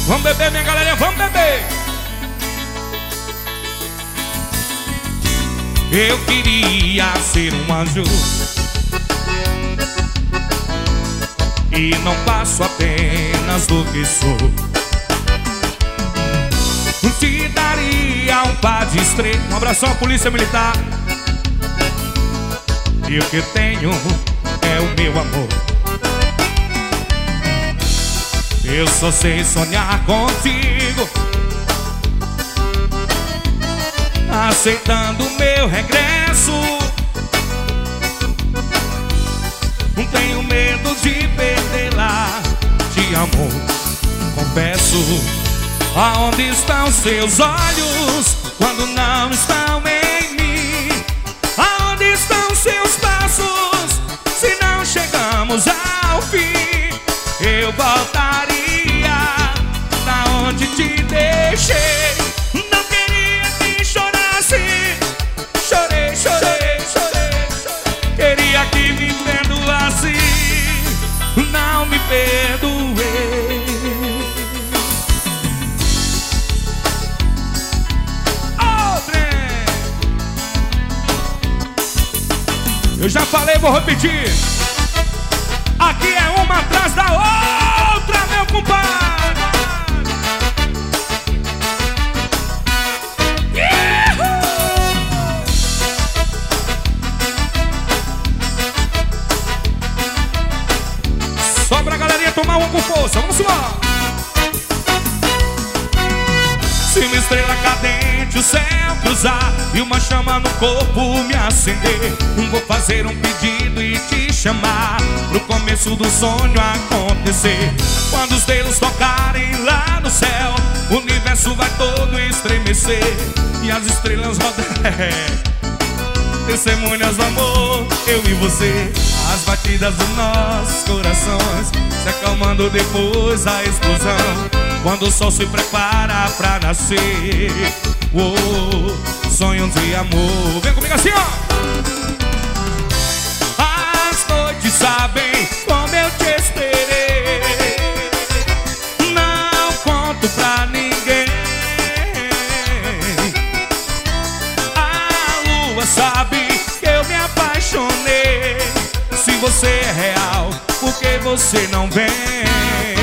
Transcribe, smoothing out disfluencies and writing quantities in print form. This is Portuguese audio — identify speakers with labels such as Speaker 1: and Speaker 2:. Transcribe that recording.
Speaker 1: Vamos beber, minha galerinha, vamos beber. Eu queria ser um anjo e não passo apenas do que sou. Te daria um par de estrelas. Um abração à polícia militar. E o que tenho é o meu amor. Eu só sei sonhar contigo, aceitando o meu regresso. Não tenho medo de perdê-la. Te amo, confesso. Aonde estão seus olhos quando não estão em mim? Aonde estão seus passos se não chegamos ao fim? Eu voltaria da onde te deixei. Não queria que chorasse. Chorei, chorei, chorei, chorei. Queria que me perdoasse. Não me perdoei. Eu já falei, vou repetir. Aqui é uma atrás da outra, meu compadre. Só pra galerinha tomar uma com força, vamos lá. Se uma estrela cadente o céu cruzar e uma chama no corpo me acender, vou fazer um pedido e te chamar pro começo do sonho acontecer. Quando os dedos tocarem lá no céu, o universo vai todo estremecer e as estrelas rodar. Testemunhas do amor, eu e você. As batidas dos nossos corações se acalmando depois da explosão, quando o sol se prepara pra nascer. Oh, sonhos de amor. Vem comigo assim, ó. As noites sabem como eu te esperei. Não conto pra ninguém. A lua sabe que eu me apaixonei. Se você é real, por que você não vem?